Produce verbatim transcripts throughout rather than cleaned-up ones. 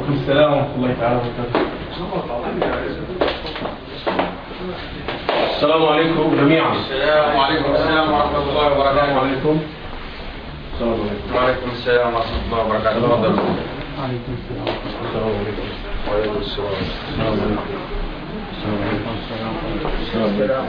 وعليكم السلام ورحمة الله تعالى وبركاته. السلام عليكم جميعا. السلام عليكم السلام ورحمة الله وبركاته. السلام عليكم. السلام عليكم. وعليكم السلام ورحمة الله وبركاته. تفضل. وعليكم السلام. السلام عليكم. وعليكم السلام. السلام عليكم. السلام عليكم.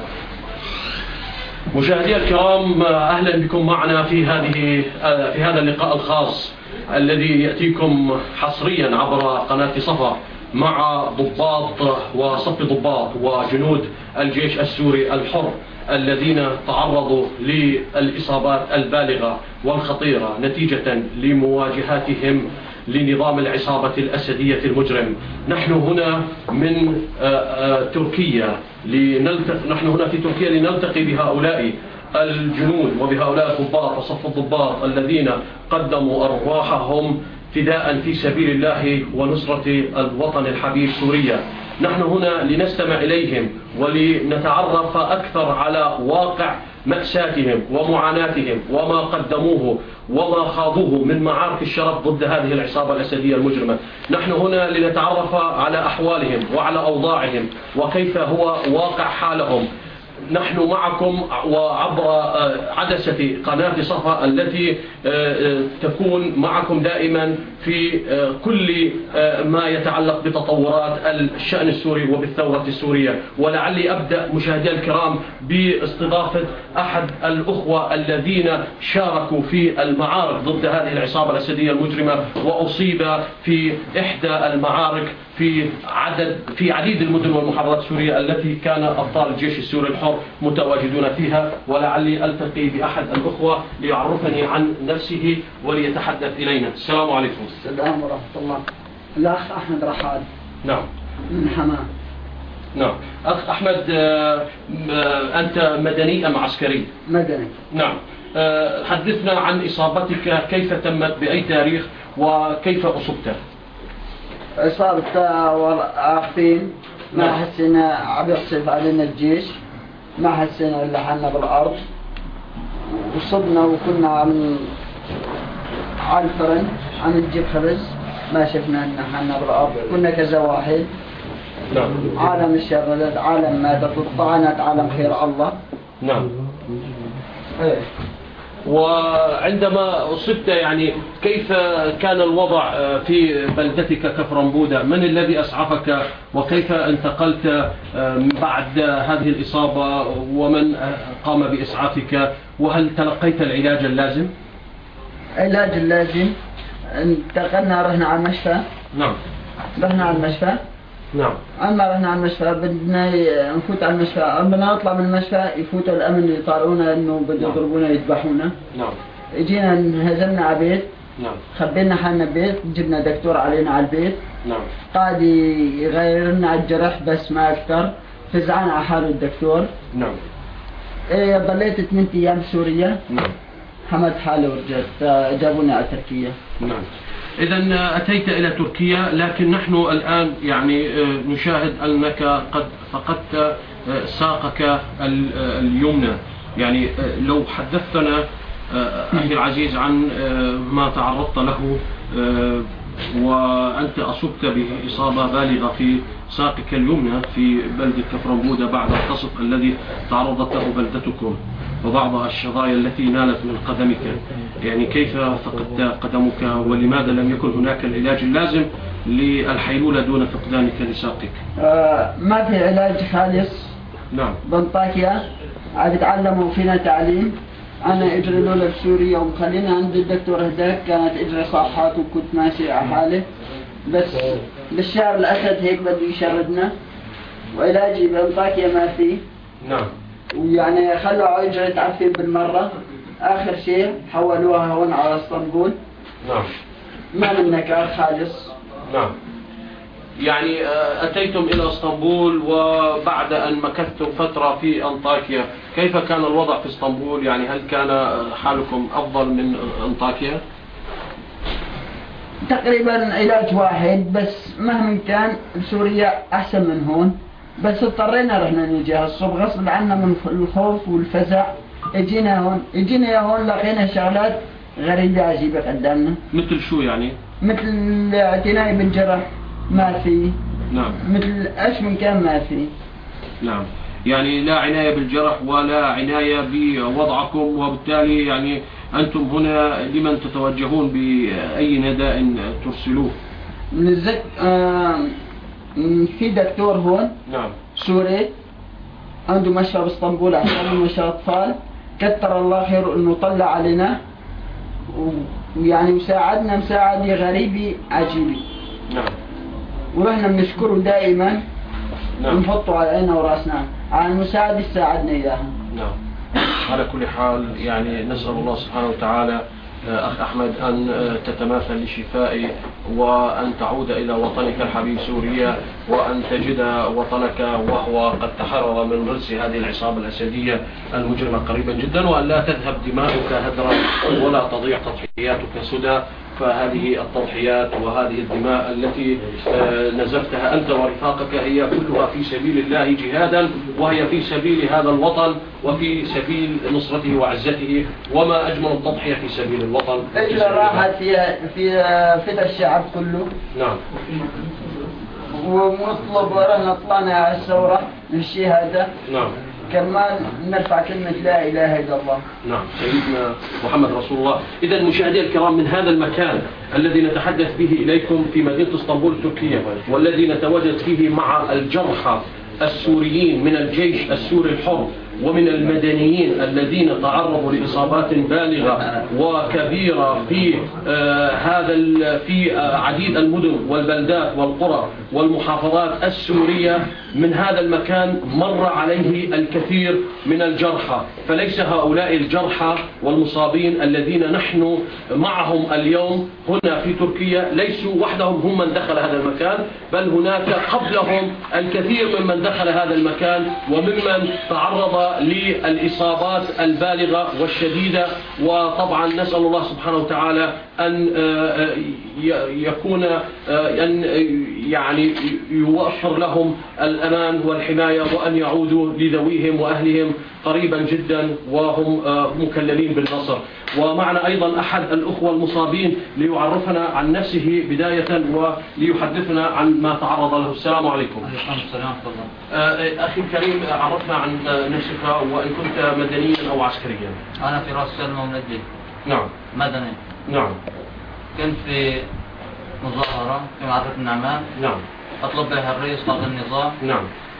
مشاهدي الكرام، أهلا بكم معنا في هذه في هذا اللقاء الخاص الذي يأتيكم حصريا عبر قناة صفا مع ضباط وصف ضباط وجنود الجيش السوري الحر الذين تعرضوا للإصابات البالغة والخطيرة نتيجة لمواجهاتهم لنظام العصابة الأسدية المجرم. نحن هنا من تركيا لنلتقي نحن هنا في تركيا لنلتقي بهؤلاء الجنود وبهؤلاء الضباط وصف الضباط الذين قدموا أرواحهم فداء في سبيل الله ونصرة الوطن الحبيب سوريا. نحن هنا لنستمع إليهم ولنتعرف أكثر على واقع مأساتهم ومعاناتهم وما قدموه وما خاضوه من معارك الشرف ضد هذه العصابة الأسدية المجرمة. نحن هنا لنتعرف على أحوالهم وعلى أوضاعهم وكيف هو واقع حالهم. نحن معكم وعبر عدسة قناة صفا التي تكون معكم دائما في كل ما يتعلق بتطورات الشأن السوري وبالثورة السورية. ولعلي أبدأ مشاهدي الكرام باستضافة أحد الأخوة الذين شاركوا في المعارك ضد هذه العصابة الأسدية المجرمة وأصيب في إحدى المعارك في عدد في عديد المدن والمحافظات السورية التي كان أبطال الجيش السوري الحر متواجدون فيها. ولعلي ألتقي بأحد الأخوة ليعرفني عن نفسه وليتحدث إلينا. السلام عليكم. السلام ورحمة الله. الأخ أحمد رحال. نعم. من حماه. نعم. أخ أحمد، أنت مدني أم عسكري؟ مدني. نعم. حدثنا عن إصابتك، كيف تمت، بأي تاريخ، وكيف أصبت؟ إصابة عارفين ما حسينا عم يصرف علينا الجيش، ما حسينا إلا حنا بالأرض، وصبنا وكنا عم على الفرن عم نجيب خبز، ما شفنا إن حنا بالأرض، كنا كذا واحد. نعم. عالم الشر، عالم مادة الطعنات، عالم خير الله. نعم. ايه. وعندما أصبت يعني كيف كان الوضع في بلدتك كفرنبودة؟ من الذي أسعفك وكيف انتقلت بعد هذه الإصابة ومن قام بإسعافك؟ وهل تلقيت العلاج اللازم؟ علاج اللازم انتقلنا، رحنا على المشفى. نعم. رحنا على المشفى. نعم. أما رحنا على المشفى بدنا نفوت على المشفى، بدنا نطلع من المشفى يفوتوا الأمن يطالعونا إنه بدهم يضربونا يذبحونا. نعم. اجينا انهزمنا على بيت. نعم. خبينا حالنا ببيت، جبنا دكتور علينا على البيت. نعم. قاعد يغير لنا على الجرح بس ما أكثر، فزعان على حاله الدكتور. نعم. إيه، ضليت ثمانية أيام بسوريا. نعم. حمد حالي ورجعت، جابوني على تركيا. نعم. إذا أتيت إلى تركيا، لكن نحن الآن يعني نشاهد أنك قد فقدت ساقك اليمنى. يعني لو حدثتنا أخي العزيز عن ما تعرضت له، وأنت أصبت بإصابة بالغة في ساقك اليمنى في بلدة كفرنبودة بعد القصف الذي تعرضت له بلدتكم وبعض الشظايا التي نالت من قدمك. يعني كيف فقدت قدمك ولماذا لم يكن هناك العلاج اللازم للحيلولة دون فقدانك لساقك؟ آه ما في علاج خالص. نعم. بانطاكيا عم يتعلموا فينا تعليم. أنا إجري لولا بسوريا ومخلينا عند الدكتور هداك، كانت إجري صحات وكنت ماشي على حالي، بس بالشهر الأسد هيك بده يشردنا، وعلاجي بانطاكيا ما في. نعم. ويعني خلوا إجري تعفين بالمرة. آخر شيء حولوها هون على اسطنبول. نعم. ما من نكار خالص. نعم. يعني أتيتم إلى اسطنبول وبعد أن مكثتم فترة في أنطاكيا، كيف كان الوضع في اسطنبول؟ يعني هل كان حالكم أفضل من أنطاكيا؟ تقريبا علاج واحد، بس مهما كان بسوريا أحسن من هون، بس اضطرينا رحنا نجي هالصبح غصب عنا من الخوف والفزع. اجينا هون اجينا هون لقينا شغلات غريبة عجيبة قدامنا. مثل شو يعني؟ مثل الاعتناء بالجرح ما في. نعم. مثل ايش من كان ما في. نعم. يعني لا عناية بالجرح ولا عناية بوضعكم، وبالتالي يعني أنتم هنا لمن تتوجهون بأي نداء ترسلوه؟ نزك آه في دكتور هون نعم. سوري عنده مشفى باسطنبول عشان مشفى أطفال، كتر الله خير إنه طلع علينا ويعني مساعدنا مساعدة غريبة عجيبة. نعم. ورحنا بنشكره دائما. نعم. ونحطه على عيننا وراسنا على المساعدة اللي ساعدنا إياها. نعم. على كل حال يعني نسأل الله سبحانه وتعالى أخ أحمد أن تتماثل لشفائه، وأن تعود إلى وطنك الحبيب سوريا، وأن تجد وطنك وهو قد تحرر من غلس هذه العصابة الأسدية المجرمة قريبا جدا، وأن لا تذهب دماؤك هدرا ولا تضيع تضحياتك سدى. فهذه التضحيات وهذه الدماء التي نزفتها أنت ورفاقك هي كلها في سبيل الله جهادا، وهي في سبيل هذا الوطن وفي سبيل نصرته وعزته، وما أجمل التضحية في سبيل الوطن. إلا راحت في في فدى الشعب كله. نعم. ونطلب ورحنا طلعنا على الثورة للشهادة. نعم. كمان نرفع كلمة لا إله إلا الله. نعم. سيدنا محمد رسول الله. إذا مشاهدي الكرام، من هذا المكان الذي نتحدث به إليكم في مدينة اسطنبول تركيا، والذي نتواجد فيه مع الجرحى السوريين من الجيش السوري الحر ومن المدنيين الذين تعرضوا لإصابات بالغة وكبيرة في آه هذا في آه عديد المدن والبلدات والقرى والمحافظات السورية، من هذا المكان مر عليه الكثير من الجرحى. فليس هؤلاء الجرحى والمصابين الذين نحن معهم اليوم هنا في تركيا ليسوا وحدهم هم من دخل هذا المكان، بل هناك قبلهم الكثير ممن دخل هذا المكان وممن تعرض للإصابات البالغة والشديدة. وطبعا نسأل الله سبحانه وتعالى أن يكون أن يعني يوفر لهم الأمان والحماية، وأن يعودوا لذويهم وأهلهم قريبا جدا وهم مكللين بالنصر. ومعنا أيضا أحد الأخوة المصابين ليعرفنا عن نفسه بداية وليحدثنا عن ما تعرض له. السلام عليكم. السلام عليكم. أخي الكريم، عرفنا عن نفسك وإن كنت مدنيا أو عسكريا. أنا في رأس سلمى منجد. نعم. مدني. نعم. كنت في مظاهرة في معركة النعمان. نعم. أطلب بها الرئيس قبل النظام. نعم.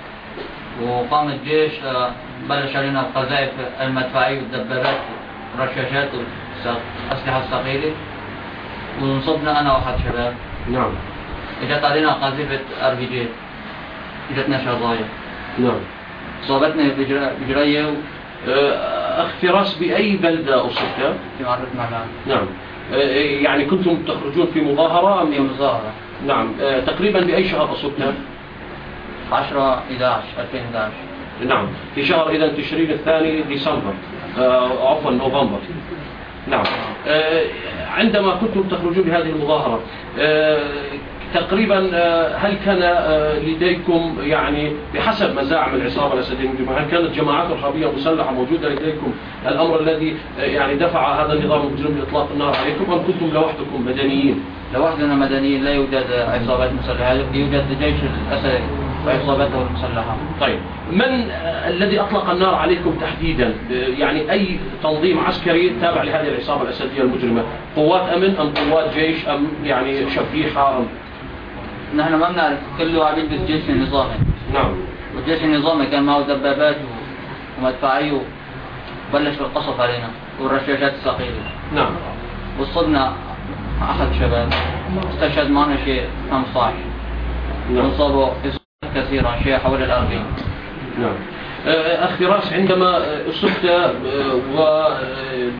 وقام الجيش بلش علينا القذائف المدفعية والدبابات والرشاشات والأسلحة الثقيلة، ونصبنا أنا وأحد شباب. نعم. اجت علينا قذيفة ار بي جي، اجتنا شظايا. نعم. صابتنا بجرية. أخ فراس، بأي بلدة أصبت؟ في معركة النعمان. نعم. يعني كنتم تخرجون في مظاهرة أم في مظاهرة. نعم. تقريبا بأي شهر أصبت؟ عشرة إحدى عشر ألفين وإحدى عشر. نعم. في شهر إذا تشرين الثاني ديسمبر، آه عفوا نوفمبر. نعم. آه عندما كنتم تخرجون بهذه المظاهرة آه تقريبا آه هل كان آه لديكم يعني بحسب مزاعم العصابة الأسدية المجرمة، هل كانت جماعات إرهابية مسلحة موجودة لديكم، الأمر الذي آه يعني دفع هذا النظام المجرم لإطلاق النار عليكم، أم كنتم لوحدكم مدنيين؟ لوحدنا مدنيين، لا يوجد عصابات مسلحة، يوجد جيش الأسد وعصابته المسلحة. طيب، من الذي أطلق النار عليكم تحديدا؟ يعني أي تنظيم عسكري تابع لهذه العصابة الأسدية المجرمة؟ قوات أمن أم قوات جيش أم يعني شفيحة أم؟ نحن ما بنعرف، كله عبيد بالجيش النظامي. نعم. والجيش النظامي كان معه دبابات ومدفعية وبلش بالقصف علينا والرشاشات الثقيلة. نعم. وصلنا أحد شباب استشهد معنا شيء خمسة عشر. نعم. وصابوا كثيرا شيء حول الأربعين. نعم. أخ فراس، عندما أصبت و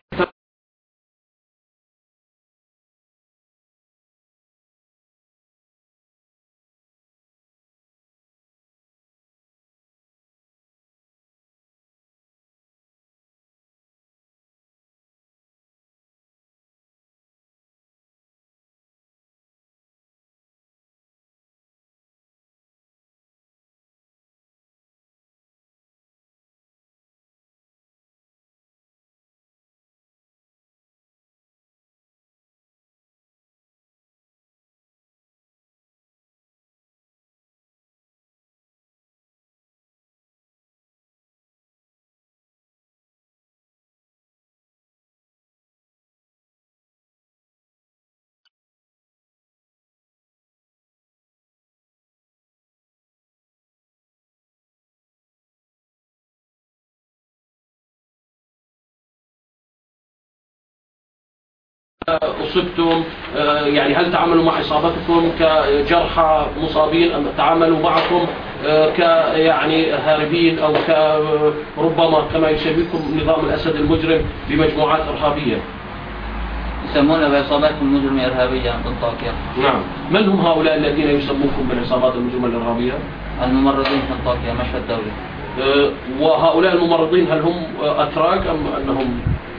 أصبتم يعني هل تعاملوا مع إصابتكم كجرحى مصابين أم تعاملوا معكم ك يعني هاربين أو كربما كما يسميكم نظام الأسد المجرم بمجموعات إرهابية؟ يسمون بعصابات المجرمة الإرهابية بانطاكيا. نعم. من هم هؤلاء الذين يسمونكم بالعصابات المجرمة الإرهابية؟ الممرضين في انطاكيا مشفى الدولي. أه وهؤلاء الممرضين هل هم أتراك أم أنهم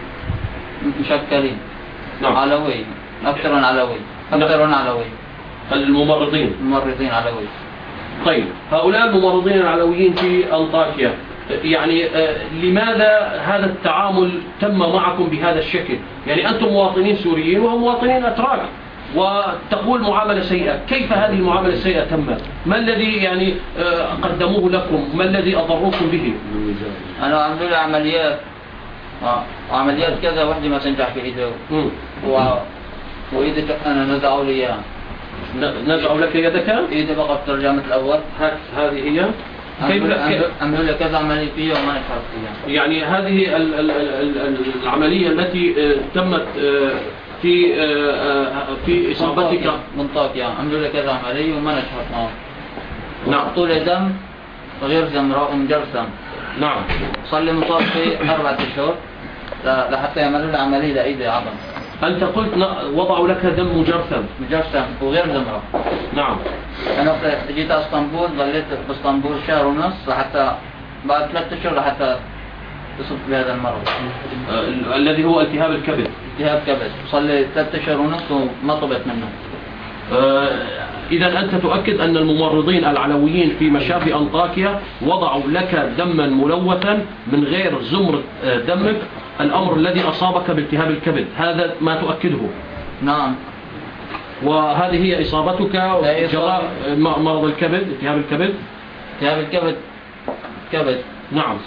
مشكلين؟ نعم. علوي، أكثر علوي، أكثر نعم. علوي. الممرضين الممرضين علوي. طيب هؤلاء الممرضين العلويين في أنطاكيا يعني آه لماذا هذا التعامل تم معكم بهذا الشكل؟ يعني أنتم مواطنين سوريين وهم مواطنين أتراك وتقول معاملة سيئة، كيف هذه المعاملة السيئة تمت؟ ما الذي يعني آه قدموه لكم؟ ما الذي أضروكم به؟ أنا عملوا لي عمليات آه. عمليات كذا واحدة ما تنجح في إيده و... وإيدي أنا نزعوا لي إياها. نزعوا لك يدك؟ إيدي بقى في ترجمة الأول. هذه هي؟ كيف عملوا لي كذا عملية فيها وما نجحت فيها. يعني هذه ال ال ال العملية التي تمت في في إصابتك منطاكيا عملوا لي كذا عملية وما نجحت معهم. نعم. حطوا لي دم غير زمراء ومجرسم. نعم. صار لي مصاب في أربعة أشهر لحتى يعملوا لي عملية لإيدي عظم. أنت قلت وضعوا لك دم مجرثم. مجرثم وغير زمراء. نعم. أنا جيت اسطنبول ظليت باسطنبول شهر ونص لحتى بعد ثلاثة أشهر لحتى أصبت بهذا المرض. آه الذي هو التهاب الكبد. التهاب كبد صار لي ثلاثة أشهر ونص وما طبت منه. آه إذا أنت تؤكد أن الممرضين العلويين في مشافي أنطاكيا وضعوا لك دما ملوثا من غير زمرة دمك، الأمر الذي أصابك بالتهاب الكبد، هذا ما تؤكده؟ نعم. وهذه هي إصابتك جراء مرض الكبد، التهاب الكبد؟ التهاب الكبد كبد. نعم.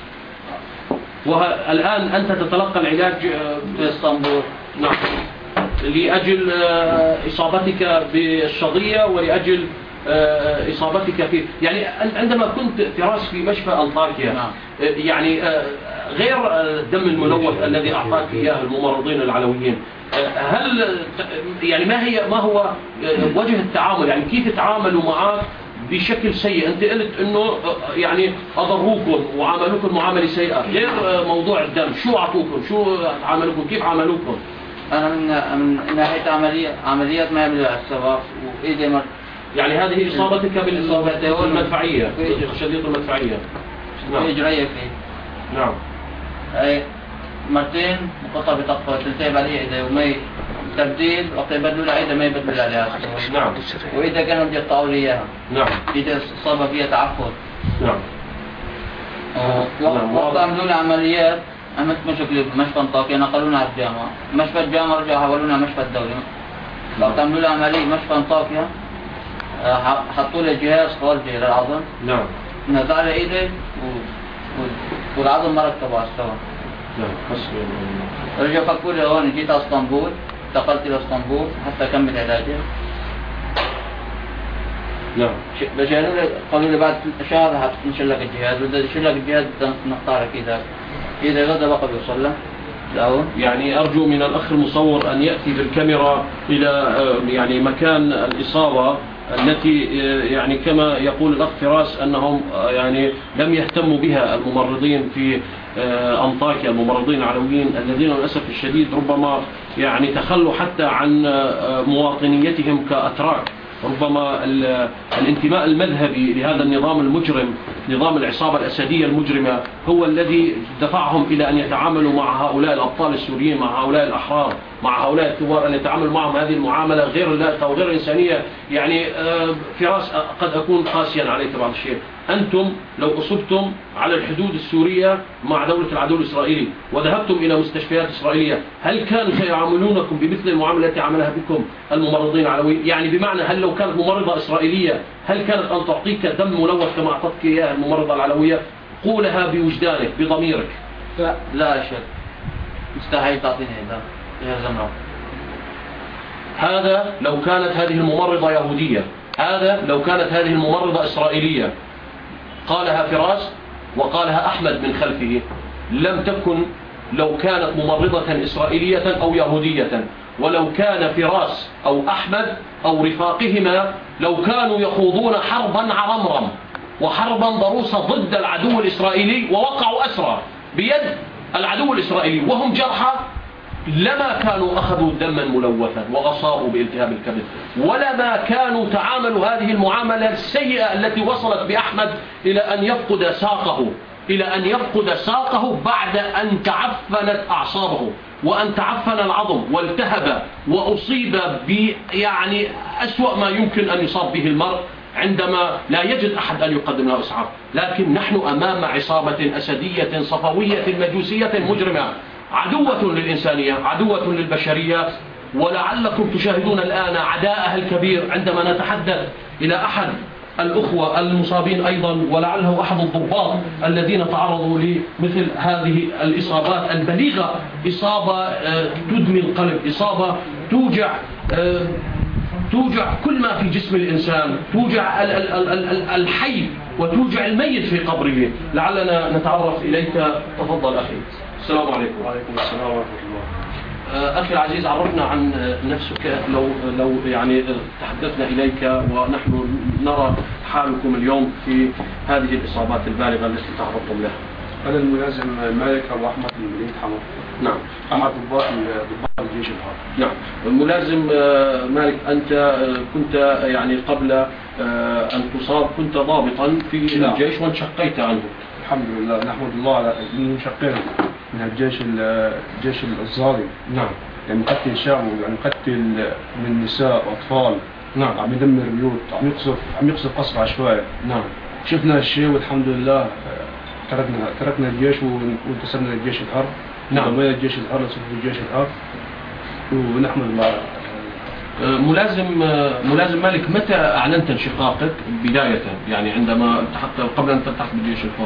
والآن أنت تتلقى العلاج في اسطنبول. نعم. لأجل إصابتك بالشظية ولأجل إصابتك في يعني عندما كنت فراس في مشفى أنطاكيا نعم. يعني غير الدم الملوث الذي أعطاك إياه الممرضين العلويين، هل يعني ما هي ما هو وجه التعامل؟ يعني كيف تعاملوا معك بشكل سيء؟ أنت قلت إنه يعني أضروكم وعاملوكم معاملة سيئة، غير موضوع الدم، شو أعطوكم؟ شو عاملوكم؟ كيف عاملوكم؟ أنا من من ناحية عملية عمليات ما يعملوا على السبب وإيدي مر. يعني هذه إصابتك بالإصابة المدفعية، شديد المدفعية. نعم. في إجرائية فيه. نعم. أي مرتين مقطع بطاقة تنتهي عليه إذا وما تبديل وقت يبدلوا لها إذا ما يبدلوا عليها. نعم. وإذا كانوا بدي يقطعوا لي إياها. نعم. إذا صار فيها تعفن. نعم. وقت وقت عملوا لي عمليات عملت مشكلة بمشفى أنطاكيا نقلونا على الجامعة، مشفى الجامعة رجعوا حولونا مشفى الدولي. وقت عملوا لي عملية مشفى أنطاكيا حطوا لي جهاز خارجي للعظم. نعم. نزع لي إيدي و... والعظم ما ركبوا على السوا. نعم. رجعوا فكوا لي هون، جيت اسطنبول، انتقلت إلى اسطنبول حتى أكمل علاجي. نعم. بجانوا لي قالوا لي بعد شهر حنشيل لك الجهاز، وإذا نشيل لك الجهاز نختارك إذا إذا غدا بقى بيوصل له. يعني أرجو من الأخ المصور أن يأتي بالكاميرا إلى يعني مكان الإصابة التي يعني كما يقول الأخ فراس أنهم يعني لم يهتموا بها الممرضين في أنطاكيا، الممرضين العلويين الذين للأسف الشديد ربما يعني تخلوا حتى عن مواطنيتهم كأتراك. ربما الانتماء المذهبي لهذا النظام المجرم، نظام العصابة الأسدية المجرمة، هو الذي دفعهم إلى أن يتعاملوا مع هؤلاء الأبطال السوريين، مع هؤلاء الأحرار، مع هؤلاء الثوار، أن يتعاملوا معهم هذه المعاملة غير لائقة وغير إنسانية. يعني فراس قد أكون قاسيا عليك بعض الشيء، أنتم لو أصبتم على الحدود السورية مع دولة العدو الإسرائيلي وذهبتم إلى مستشفيات إسرائيلية، هل كانوا سيعاملونكم بمثل المعاملة التي عملها بكم الممرضين العلويين؟ يعني بمعنى هل لو كانت ممرضة إسرائيلية هل كانت أن تعطيك دم ملوث كما أعطتك إياه الممرضة العلوية؟ قولها بوجدانك بضميرك. لا لا شك، مستحيل تعطيني هذا يا زمرة. هذا لو كانت هذه الممرضة يهودية، هذا لو كانت هذه الممرضة إسرائيلية. قالها فراس وقالها أحمد من خلفه، لم تكن لو كانت ممرضة إسرائيلية أو يهودية. ولو كان فراس أو أحمد أو رفاقهما لو كانوا يخوضون حربا عرمرم وحربا ضروسة ضد العدو الإسرائيلي ووقعوا أسرى بيد العدو الإسرائيلي وهم جرحى، لما كانوا أخذوا دما ملوثا وأصابوا بالتهاب الكبد، ولما كانوا تعاملوا هذه المعاملة السيئة التي وصلت بأحمد إلى أن يفقد ساقه إلى أن يفقد ساقه بعد أن تعفنت أعصابه وأن تعفن العظم والتهب وأصيب ب يعني أسوأ ما يمكن أن يصاب به المرء عندما لا يجد أحد أن يقدم له إسعاف. لكن نحن أمام عصابة أسدية صفوية مجوسية مجرمة، عدوة للإنسانية، عدوة للبشرية، ولعلكم تشاهدون الآن عداءها الكبير عندما نتحدث إلى أحد الأخوة المصابين أيضا ولعله أحد الضباط الذين تعرضوا لمثل هذه الإصابات البليغة، إصابة تدمي القلب، إصابة توجع توجع كل ما في جسم الإنسان، توجع الحي وتوجع الميت في قبره. لعلنا نتعرف إليك. تفضل أخي. السلام عليكم. وعليكم السلام ورحمة الله. أخي العزيز، عرفنا عن نفسك، لو لو يعني تحدثنا إليك ونحن نرى حالكم اليوم في هذه الإصابات البالغة التي تعرضتم لها. أنا الملازم مالك أبو أحمد المليد حمر. نعم. أحد ضباط ضباط الجيش الحر. نعم. الملازم مالك، أنت كنت يعني قبل أن تصاب كنت ضابطا في نعم. الجيش وانشقيت عنه. الحمد لله، نحمد الله على أنه شقينا من الجيش الجيش الظالم. نعم. يعني مقتل شعب، يعني مقتل من نساء وأطفال. نعم. عم يدمر بيوت، عم يقصف عم يقصف قصف عشوائي. نعم. شفنا الشيء والحمد لله تركنا تركنا الجيش وانتسبنا للجيش الحر. نعم. ضمينا الجيش الحر لصف الجيش الحر ونحمد الله. ملازم ملازم مالك، متى أعلنت انشقاقك بداية؟ يعني عندما التحقت قبل أن تلتحق بالجيش الحر؟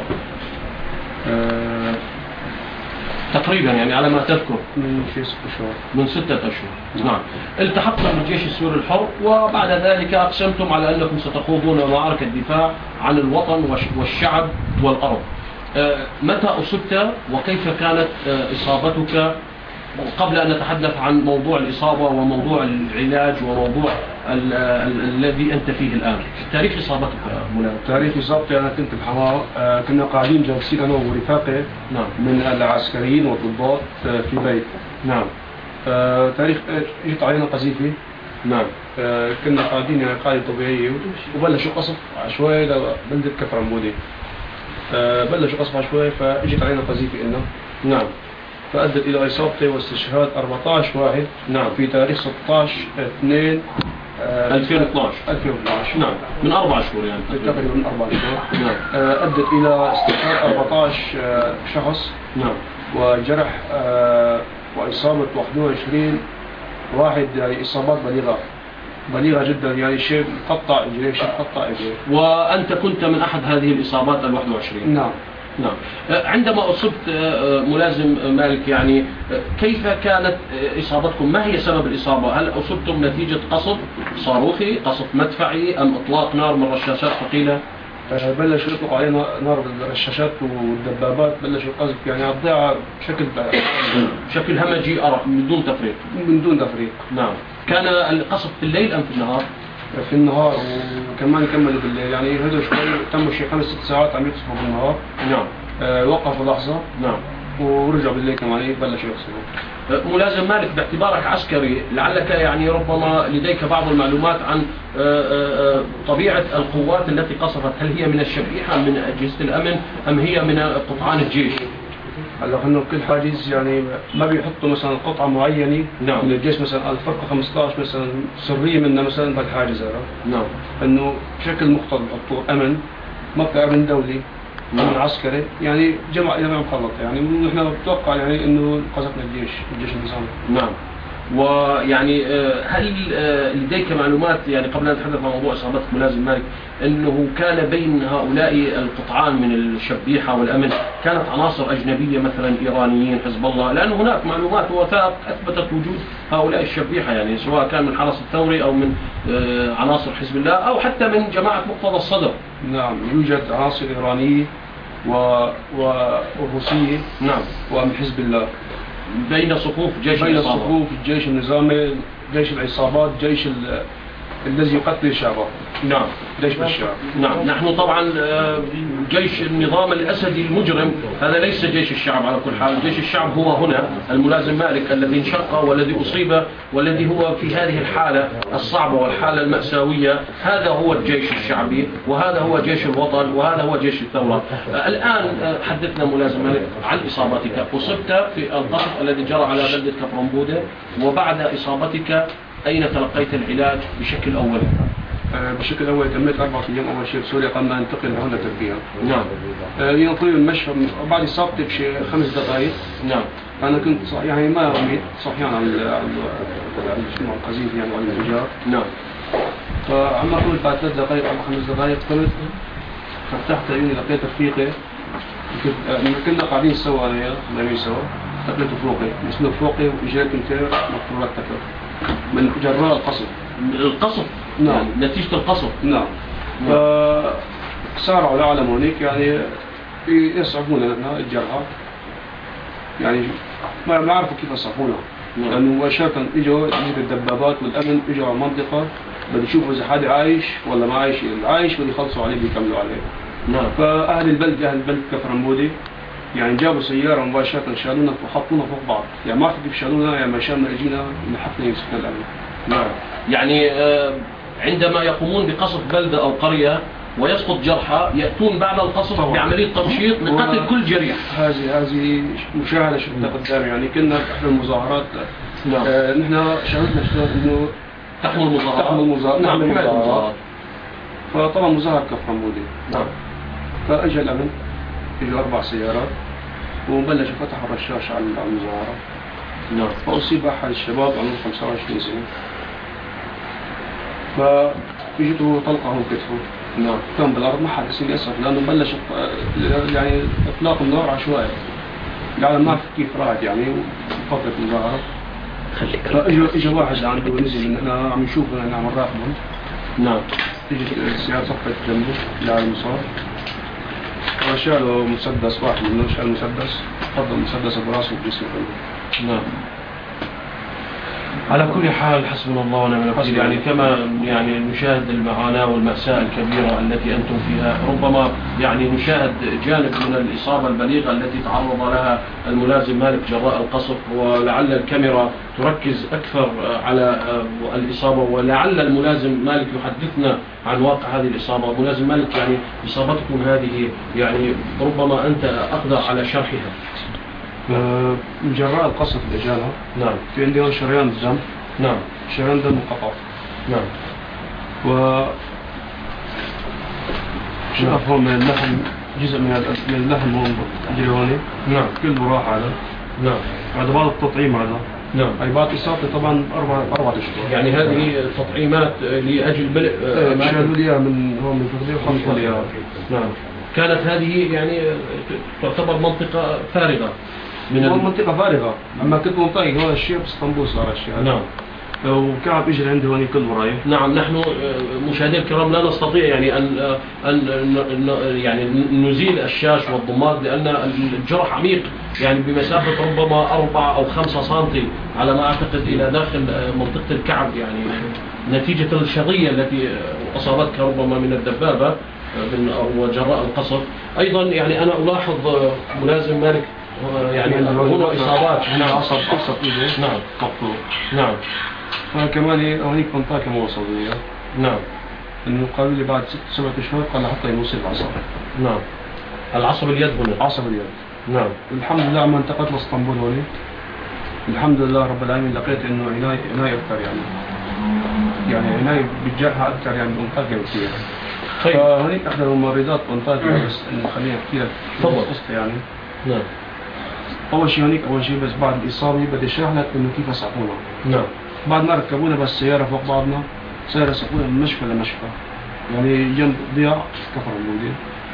أه تقريبا يعني على ما تذكر من ست أشهر. من ستة أشهر. نعم. التحقتم بالجيش السوري الحر، وبعد ذلك أقسمتم على أنكم ستخوضون معركة دفاع عن الوطن والشعب والأرض. متى أصبت وكيف كانت إصابتك؟ قبل أن نتحدث عن موضوع الإصابة وموضوع العلاج وموضوع الذي أنت فيه الآن، تاريخ إصابتك مولانا. تاريخ إصابتي أنا كنت بحمار، كنا قاعدين جالسين أنا ورفاقي نعم. من العسكريين والضباط في بيت. نعم. تاريخ جت علينا قذيفة. نعم. كنا قاعدين يعني قاعدة طبيعية وبلشوا قصف عشوائي لبلدة كفر عمودي. بلشوا قصف عشوائي فاجت علينا قذيفة إلنا. نعم. فأدت إلى إصابتي واستشهاد أربعة عشر واحد. نعم. في تاريخ ستة عشر اثنين ألفين واثناشر. ألفين واثناشر. نعم. من أربع شهور يعني. تقريبا من أربع شهور. نعم. أدت إلى استشهاد أربعة عشر شخص. نعم. وجرح وإصابة واحد وعشرين واحد، يعني إصابات بليغة بليغة جدا، يعني شيء قطع إجريه، شيء قطع إجريه. وأنت كنت من أحد هذه الإصابات الواحد وعشرين. نعم. نعم. عندما أصبت ملازم مالك، يعني كيف كانت إصابتكم؟ ما هي سبب الإصابة؟ هل أصبتم نتيجة قصف صاروخي، قصف مدفعي، أم إطلاق نار من رشاشات ثقيلة؟ بلشوا يطلقوا علينا نار الرشاشات والدبابات، بلشوا القذف يعني الضيعة بشكل بشكل همجي من دون تفريق. من دون تفريق. نعم. كان القصف في الليل أم في النهار؟ في النهار، وكمان كملوا بالليل، يعني هدوا شوي، تموا شيء خمس ست ساعات عم يقصفوا بالنهار. نعم. أه وقفوا لحظة. نعم. ورجعوا بالليل كمان بلشوا يقصفوا. ملازم مالك، باعتبارك عسكري لعلك يعني ربما لديك بعض المعلومات عن طبيعة القوات التي قصفت، هل هي من الشبيحة من أجهزة الأمن أم هي من قطعان الجيش؟ هلا انه كل حاجز يعني ما بيحطوا مثلا قطعه معينه. نعم. من الجيش مثلا الفرقه خمسة عشر مثلا سريه منها مثلا بالحاجز هذا. نعم. انه بشكل مختلط بحطوه امن، مبدا امن دولي، نعم. امن عسكري، يعني جمع جمع مخلط، يعني نحن بنتوقع يعني انه قصفنا الجيش الجيش النظامي. نعم. ويعني هل لديك معلومات يعني قبل أن نتحدث عن موضوع إصابتك ملازم مالك أنه كان بين هؤلاء القطعان من الشبيحة والأمن كانت عناصر أجنبية مثلا إيرانيين، حزب الله؟ لأن هناك معلومات ووثائق أثبتت وجود هؤلاء الشبيحة، يعني سواء كان من حرس الثوري أو من عناصر حزب الله أو حتى من جماعة مقتدى الصدر. نعم، يوجد عناصر إيرانية و... وروسية. نعم. ومن حزب الله. بين صفوف جيش بين العصابة. صفوف الجيش النظامي، جيش العصابات، جيش الذي يقتل شعبه. نعم. جيش بشار. نعم. نحن طبعا جيش النظام الأسدي المجرم هذا ليس جيش الشعب على كل حال. جيش الشعب هو هنا الملازم مالك الذي انشق والذي أصيب والذي هو في هذه الحالة الصعبة والحالة المأساوية. هذا هو الجيش الشعبي وهذا هو جيش الوطن وهذا هو جيش الثورة. الآن حدثنا ملازم مالك عن إصابتك. أصبت في القصف الذي جرى على بلدة كفرنبودة، وبعد إصابتك أين تلقيت العلاج بشكل أولي؟ بشكل أول تميت أربعة أيام أول شيء بسوريا قبل ما أنتقل هنا تركيا. نعم. ينطي المشفى بعد إصابتي بشيء خمس دقائق. نعم. أنا كنت يعني ما رميت صحيان على شنو القزيز يعني على الانفجار. نعم. فعما كنت بعد ثلاث دقائق أو خمس دقائق قمت فتحت عيوني لقيت رفيقي كنا قاعدين سوا أنا نايمين سوا. تقلت فوقي مسنو فوقي وإجاك انتير مقطورات تكر من جراء القصف. القصف؟ نعم. يعني نتيجة القصف؟ نعم. فسارعوا العالم هناك يعني يصعبون لنا الجرحى يعني ما ما عرفوا كيف يصعبونا. نعم. لأنه مباشرة إجوا الدبابات والأمن إجوا على المنطقة بدي يشوفوا إذا حدا عايش ولا ما عايش. العايش بدي يخلصوا عليه بيكملوا عليه. نعم. فأهل البلد أهل البلد كفرنبودي يعني جابوا سيارة مباشرة شالونا وحطونا فوق بعض. يعني ما عرفوا كيف شالونا يعني ما شالنا اجينا لحقنا يمسكنا الأمن. نعم. يعني آه عندما يقومون بقصف بلدة أو قرية ويسقط جرحى يأتون بعد القصف بعملية تمشيط لقتل كل جريح. هذه هذه مشاهدة شفتها قدامي يعني كنا إحدى المظاهرات. نعم. آه نحن شغلتنا إنه تحمل المظاهرات. تحمل المظاهرات. نعم. المظاهرات. فطبعا مظاهرة كفرنبودي. نعم. فأجى الأمن اجوا أربع سيارات وبلشوا فتحوا الرشاش على المظاهرة. نعم. فأصيب أحد الشباب عمره خمسة وعشرين سنة. فاجته طلقة هون كتفه. نعم. كان بالأرض ما حد يصير يسعف لأنه بلش يعني إطلاق النار عشوائي. العالم ما عرف كيف راحت يعني وفترة المظاهرة. فاجوا اجى واحد عنده نزل من هنا عم يشوف أنا عم نراقبهم. نعم. اجت السيارة صفت جنبه اللي على المصاب. شالوا مسدس واحد منه شال مسدس فضل مسدس براسه وبجسمه كله. نعم. على كل حال حسبنا الله ونعم الوكيل. يعني كما يعني نشاهد المعاناة والمأساة الكبيرة التي أنتم فيها، ربما يعني نشاهد جانب من الإصابة البليغة التي تعرض لها الملازم مالك جراء القصف، ولعل الكاميرا تركز أكثر على الإصابة، ولعل الملازم مالك يحدثنا عن واقع هذه الإصابة. ملازم مالك يعني إصابتكم هذه يعني ربما أنت أقدر على شرحها. من جراء القصف اللي جانا. نعم. في عندنا شريان الدم. نعم. شريان دم انقطع. نعم. و شرف هون من اللحم جزء من اللحم هون جيراني. نعم. كله راح هذا. نعم. هذا بعض التطعيم هذا. نعم. أي بعض إصابتي طبعا أربع أربعة أشهر. يعني هذه تطعيمات لأجل بلع. شالوا لي من هون من فخذي وخلصوا لي. نعم. كانت هذه يعني تعتبر منطقة فارغة. من هو منطقة فارغة. أما كنت منطقة هون الشيء باسطنبول صار الشيء. نعم. وكعب يجري عندي هون كله رايح. نعم. نحن مشاهدينا الكرام لا نستطيع يعني أن أن يعني نزيل الشاش والضماد لأن الجرح عميق يعني بمسافة ربما أربعة أو خمسة سنتي على ما أعتقد إلى داخل منطقة الكعب، يعني نتيجة الشظية التي أصابتك ربما من الدبابة وجراء القصف. أيضا يعني أنا ألاحظ ملازم مالك يعني هنا إصابات. نعم. عصب عصب إيده. نعم. مقطوع. نعم. فكمان هونيك منطقة ما وصل لي. نعم. إنه قالوا لي بعد ست سبعة أشهر قال حتى يوصل العصب. نعم. العصب اليد هنا. عصب اليد. نعم. الحمد لله عما انتقلت لاسطنبول هونيك الحمد لله رب العالمين لقيت إنه عناية عناية أكثر يعني يعني عناية بالجرحى أكثر يعني بأنطاكيا كثير. طيب. فهونيك إحدى الممرضات بأنطاكيا بس إنه خليها كثير تفضل. يعني. نعم. أول شيء هونيك أول شيء بس بعد الإصابة بدي أشرح لك إنه كيف أسعفونا. نعم. بعد ما ركبونا بس سيارة فوق بعضنا سيارة سقونا من مشفى لمشفى يعني جنب ضياع كفرنبودي.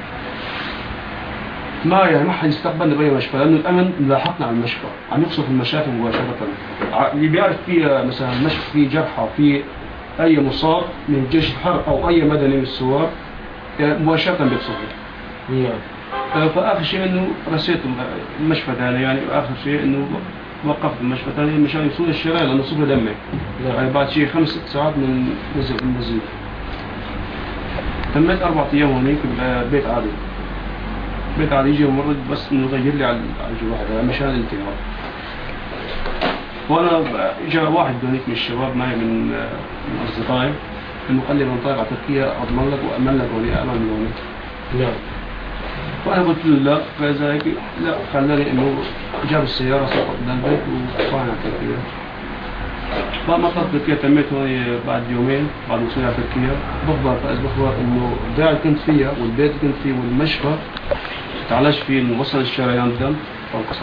ما يعني ما حد يستقبلنا بأي مشفى لأنه الأمن لاحقنا على المشفى عم يقصف المشافي مباشرة. اللي بيعرف فيه مثلا مشفى فيه جرحى في أي مصاب من جيش الحرب أو أي مدني من الثوار مباشرة بيقصفه. نعم. فآخر شيء إنه رسيت المشفى ده يعني آخر شيء إنه وقفت المشفى ثاني مشان يوصل الشارع لأنه صفر دمه. يعني بعد شيء خمس ست ساعات من نزل النزيف. تميت أربع أيام هونيك ببيت عادي. بيت عادي يجي ممرض بس إنه يغير لي على الجروح مشان الالتهاب. وأنا جاء واحد هونيك من الشباب معي من من أصدقائي إنه قال لي من طالع على تركيا أضمن لك وأمن لك هوني أمان من هوني. نعم. فأنا قلت له لا، فإذا هيك لا خلاني إنه جاب السيارة سقط قدام البيت وطلعنا على تركيا. فما طلعت تركيا تميت هوني بعد يومين بعد وصولي على تركيا. بخبر فإذ بخبر إنه الداعي اللي كنت فيها والبيت اللي كنت فيه والمشفى تعالج فيه إنه وصل الشريان الدم وانقصر.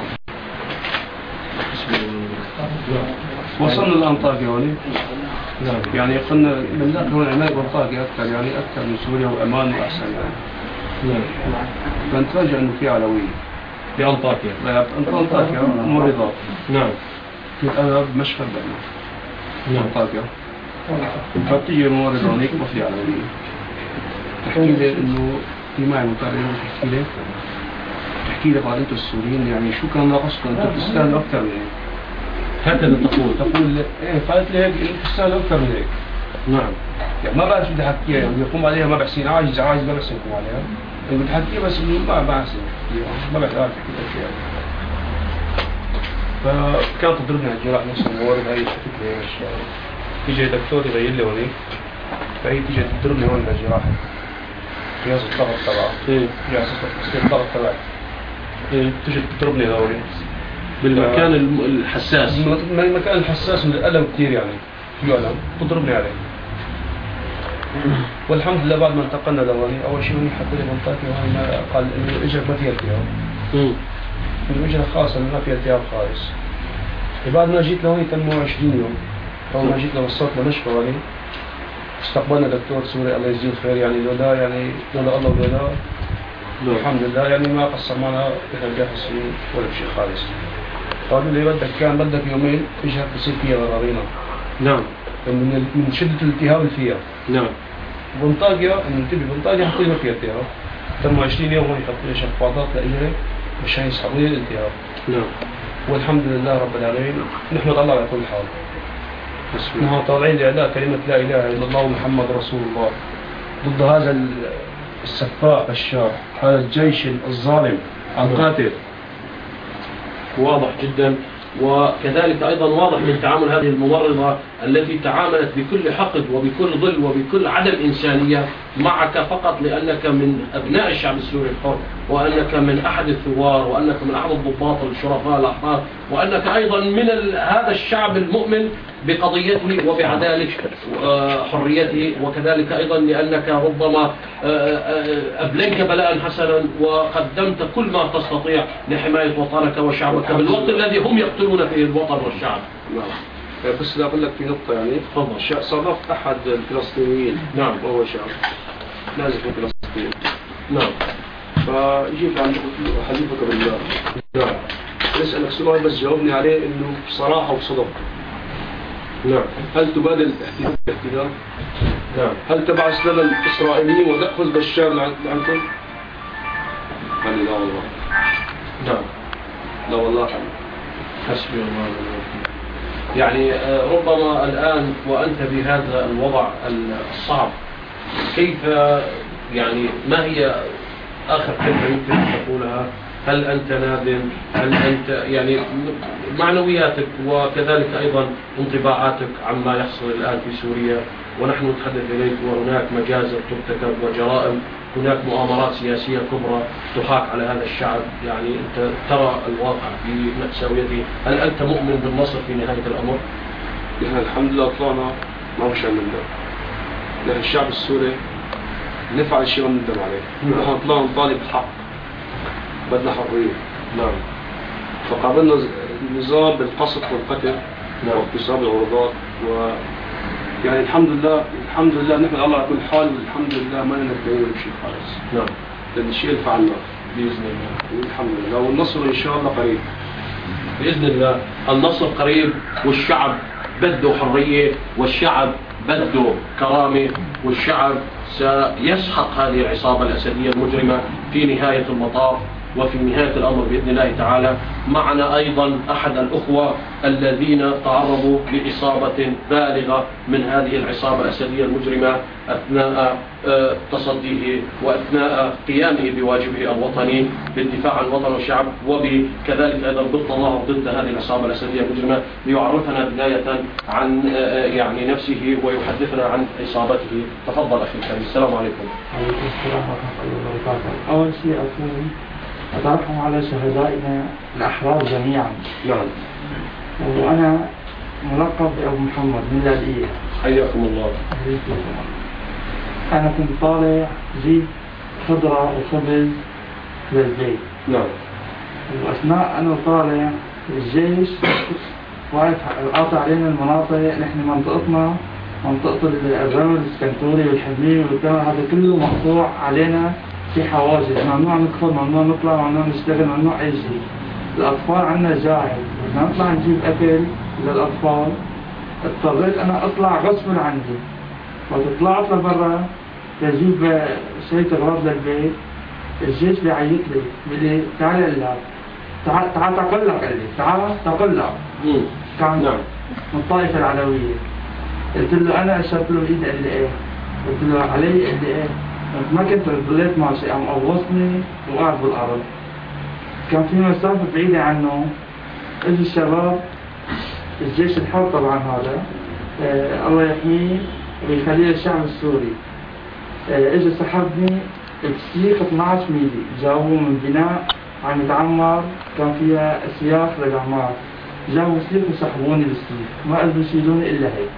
وصلنا لأنطاكيا هوني. نعم. يعني قلنا من ذاك هون العناية بأنطاكيا أكثر يعني أكثر من سوريا وأمان وأحسن يعني. نعم. فنتفاجأ إنه في علوية في أنطاكيا. أنطاكيا ممرضات. نعم. كنت أنا بمشفى الدم. نعم. أنطاكيا. فبتيجي الممرضة هونيك ما في علوية. تحكي لي إنه في معي متابعين تحكي لي تحكي لي بعد أنتم السوريين يعني شو كان ناقصكم أنتم بتستاهلوا أكثر من هيك. هكذا تقول. تقول إيه قالت لي هيك أنتم بتستاهلوا أكثر من هيك. نعم. يعني ما بعرف شو بدي أحكيها يعني يقوم عليها ما بحسين عاجز عاجز ما بحسين يقوم عليها. يعني بدي أحكيها بس إنه ما بحسين ما بحتاج أحكي الأشياء. فكانت تضربني على الجراح نفس الموارد هاي شفت لي هيك أشياء. تيجي دكتور يغير لي هونيك فهي تيجي تضربني هون على الجراح. قياس الضغط تبعها. إيه. قياس الضغط تبعها. إيه. تيجي تضربني هوني. بالمكان الحساس. المكان الحساس من الألم كثير يعني. في ألم تضربني عليه. والحمد لله بعد ما انتقلنا لهوني أول شيء هوني حط لي منطقة وهي قال إنه إجا ما فيها التهاب. إنه إجا خاصة إنه ما فيها التهاب خالص. بعد ما جيت لهوني تموا عشرين يوم. أول ما جيت لوصلت لمشفى هوني استقبلنا دكتور سوري الله يجزيه الخير يعني لولا يعني لولا الله ولولا الحمد لله يعني ما قصر معنا بالنجاح السنين ولا بشيء خالص. قالوا لي بدك كان بدك يومين اجهد بصير فيها غرارينا. نعم. من من شدة الالتهاب اللي فيها. نعم. بنطاقيا انتبه بنطاقيا حطوا لي ما فيها التهاب. تموا عشرين يوم هون يحطوا لي شفاطات لإجري مشان يسحبوا لي الالتهاب. نعم. والحمد لله رب العالمين نحمد الله على كل حال. نحن طالعين لإعلاء كلمة لا إله إلا الله محمد رسول الله ضد هذا السفاح الشار هذا الجيش الظالم القاتل. واضح جدا. وكذلك أيضا واضح من تعامل هذه الممرضة التي تعاملت بكل حقد وبكل ظل وبكل عدم إنسانية معك فقط لأنك من أبناء الشعب السوري الحر وأنك من أحد الثوار وأنك من أحد الضباط الشرفاء الأحرار وأنك أيضا من هذا الشعب المؤمن بقضيته وبعدالة حريته وكذلك أيضا لأنك ربما أبليت بلاء حسنا وقدمت كل ما تستطيع لحماية وطنك وشعبك بالوقت الذي هم يقتلون فيه الوطن والشعب. نعم. بس لا أقول لك في نقطة يعني صادفت أحد الفلسطينيين. نعم. وهو شعب نازل في فلسطين. نعم. فجيت عنده قلت له حبيبك بالله. نعم. أسألك سؤال بس جاوبني عليه إنه بصراحة وصدق. نعم. هل تبادل الاحتلال؟ نعم. هل تبعث لنا الإسرائيليين وتأخذ بشار عنكم؟ قال لا والله. نعم. لا والله حبيبي. حسبي الله ونعم الوكيل. يعني ربما الآن وأنت بهذا الوضع الصعب كيف يعني ما هي آخر كلمة يمكن تقولها؟ هل أنت نادم؟ هل أنت يعني معنوياتك وكذلك أيضا انطباعاتك عما يحصل الآن في سوريا ونحن نتحدث إليك وهناك مجازر ترتكب وجرائم هناك مؤامرات سياسية كبرى تحاك على هذا الشعب يعني أنت ترى الواقع في مأساويته هل أنت مؤمن بالنصر في نهاية الأمر؟ نحن الحمد لله طلعنا ما هو شيء من ده نحن الشعب السوري نفعل شيء ما ندم عليه نحن طلعنا نطالب الحق بدنا حرية. نعم. فقابلنا النظام بالقصف والقتل نعم. واغتصاب العروضات و يعني الحمد لله الحمد لله نحمد الله على كل حال والحمد لله ما لنا داعي بشيء خالص. نعم. لأن الشيء اللي فعلناه بإذن الله. والحمد لله والنصر إن شاء الله قريب. بإذن الله النصر قريب والشعب بده حرية والشعب بده كرامة والشعب سيسحق هذه العصابة الأسدية المجرمة في نهاية المطاف وفي نهاية الأمر بإذن الله تعالى معنا أيضا أحد الأخوة الذين تعرضوا لإصابة بالغة من هذه العصابة الأسدية المجرمة أثناء تصديه وأثناء قيامه بواجبه الوطني بالدفاع عن الوطن والشعب، وبكذلك أيضا بالتظاهر ضد هذه العصابة الأسدية المجرمة. ليعرفنا بداية عن يعني نفسه ويحدثنا عن إصابته. تفضل أخي الكريم. السلام عليكم. وعليكم السلام ورحمة الله وبركاته. أول شيء أقول أترحم على شهدائنا الأحرار جميعا. نعم. وأنا ملقب بأبو محمد من لاذقية. حياكم الله. أنا كنت طالع جيب خضرة وخبز للبيت. نعم. وأثناء أنا طالع الجيش واقف قاطع علينا المناطق. نحن منطقتنا منطقة الرمل السكنتوري والحمية والتمر هذا كله مقطوع علينا في حواجز، ممنوع ندخل، ممنوع نطلع، ممنوع نشتغل، ممنوع أي شيء. الأطفال عنا جاهل، بدنا نطلع نجيب أكل للأطفال. اضطريت أنا أطلع غصب عني، وطلعت لبرا تجيب شيء أغراض للبيت. الجيش بيعيط لي بيقول لي تعال إلا تعال تعال تقلق، قال لي تعال تقلق. كان نعم. من الطائفة العلوية. قلت له أنا أشرت له إيدي، قال لي إيه؟ قلت له علي، قال لي إيه؟ ما كنت ضليت ماشي، قام قوصني وقعد بالأرض. كان في مسافة بعيدة عنه. اجى الشباب الجيش الحر طبعا هذا آه الله يحميه ويخليه الشعب السوري. آه اجى سحبني بسيخ اثنعش ميلي، جابوه من بناء عم يتعمر كان فيها اسياخ للعمار، جابوا سيخ وسحبوني بالسيخ، ما قدروا يشيلوني الا هيك.